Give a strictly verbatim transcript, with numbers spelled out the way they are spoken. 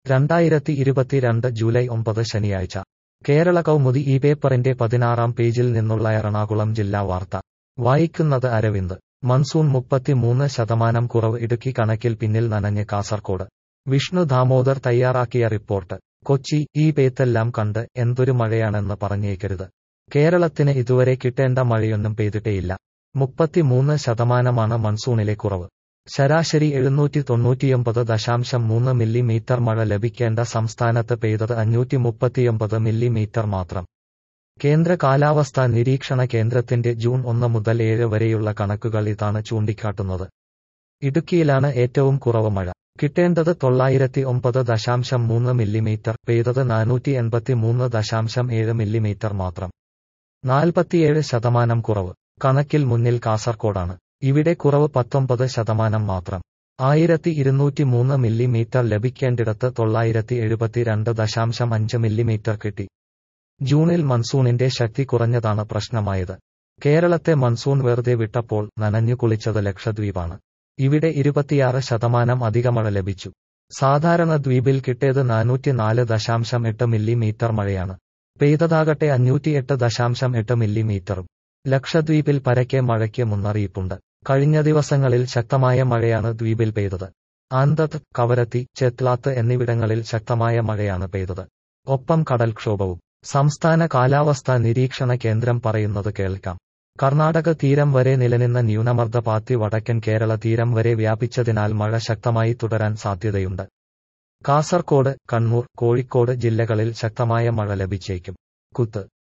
രണ്ടായിരത്തി ഇരുപത്തിരണ്ട് ജൂലൈ ഒമ്പത് ശനിയാഴ്ച കേരള കൗമുദി ഈ പേപ്പറിന്റെ പതിനാറാം പേജിൽ നിന്നുള്ള എറണാകുളം ജില്ലാ വാർത്ത വായിക്കുന്നത് അരവിന്ദ്. മൺസൂൺ മുപ്പത്തിമൂന്ന് ശതമാനം കുറവ് ഇടുക്കി കണക്കിൽ പിന്നിൽ നനഞ്ഞ് കാസർകോട്. വിഷ്ണു ദാമോദർ തയ്യാറാക്കിയ റിപ്പോർട്ട്. കൊച്ചി. ഈ പേത്തെല്ലാം കണ്ട് എന്തൊരു മഴയാണെന്ന് പറഞ്ഞേക്കരുത്. കേരളത്തിന് ഇതുവരെ കിട്ടേണ്ട മഴയൊന്നും പെയ്തിട്ടേയില്ല. മുപ്പത്തിമൂന്ന് ശതമാനമാണ് മൺസൂണിലെ കുറവ്. ശരാശരി എഴുന്നൂറ്റി തൊണ്ണൂറ്റിയൊമ്പത് ദശാംശം മൂന്ന് മില്ലിമീറ്റർ മഴ ലഭിക്കേണ്ട സംസ്ഥാനത്ത് പെയ്തത് അഞ്ഞൂറ്റി മുപ്പത്തിയൊമ്പത് മില്ലിമീറ്റർ മാത്രം. കേന്ദ്ര കാലാവസ്ഥാ നിരീക്ഷണ കേന്ദ്രത്തിന്റെ ജൂൺ ഒന്ന് മുതൽ ഏഴ് വരെയുള്ള കണക്കുകൾ ഇതാണ് ചൂണ്ടിക്കാട്ടുന്നത്. ഇടുക്കിയിലാണ് ഏറ്റവും കുറവ് മഴ. കിട്ടേണ്ടത് തൊള്ളായിരത്തി ഒമ്പത് ദശാംശം മൂന്ന് മില്ലിമീറ്റർ, പെയ്തത് നാനൂറ്റി എൺപത്തിമൂന്ന് ദശാംശം ഏഴ് മില്ലിമീറ്റർ മാത്രം. നാൽപ്പത്തിയേഴ് ശതമാനം കുറവ്. കണക്കിൽ മുന്നിൽ കാസർകോടാണ്. ഇവിടെ കുറവ് പത്തൊമ്പത് ശതമാനം മാത്രം. ആയിരത്തി ഇരുന്നൂറ്റി മൂന്ന് മില്ലിമീറ്റർ ലഭിക്കേണ്ടിടത്ത് തൊള്ളായിരത്തി എഴുപത്തിരണ്ട് ദശാംശം അഞ്ച് മില്ലിമീറ്റർ കിട്ടി. ജൂണിൽ മൺസൂണിന്റെ ശക്തി കുറഞ്ഞതാണ് പ്രശ്നമായത്. കേരളത്തെ മൺസൂൺ വെറുതെ വിട്ടപ്പോൾ നനഞ്ഞു കുളിച്ചത് ലക്ഷദ്വീപാണ്. ഇവിടെ ഇരുപത്തിയാറ് ശതമാനം അധികമഴ ലഭിച്ചു. സാധാരണ ദ്വീപിൽ കിട്ടിയത് നാനൂറ്റിനാല് ദശാംശം എട്ട് മില്ലിമീറ്റർ മഴയാണ്. പെയ്തതാകട്ടെ അഞ്ഞൂറ്റിയെട്ട് ദശാംശം എട്ട് മില്ലിമീറ്ററും. ലക്ഷദ്വീപിൽ പരക്കെ മഴയ്ക്ക് മുന്നറിയിപ്പുണ്ട്. കഴിഞ്ഞ ദിവസങ്ങളിൽ ശക്തമായ മഴയാണ് ദ്വീപിൽ പെയ്തത്. ആന്തത്ത്, കവരത്തി, ചെത്ലാത്ത് എന്നിവിടങ്ങളിൽ ശക്തമായ മഴയാണ് പെയ്തത്. ഒപ്പം കടൽക്ഷോഭവും. സംസ്ഥാന കാലാവസ്ഥാ നിരീക്ഷണ കേന്ദ്രം പറയുന്നത് കേൾക്കാം. കർണാടക തീരം വരെ നിലനിന്ന ന്യൂനമർദ്ദപാത്തി വടക്കൻ കേരള തീരം വരെ വ്യാപിച്ചതിനാൽ മഴ ശക്തമായി തുടരാൻ സാധ്യതയുണ്ട്. കാസർകോട്, കണ്ണൂർ, കോഴിക്കോട് ജില്ലകളിൽ ശക്തമായ മഴ ലഭിച്ചേക്കും. കുത്ത്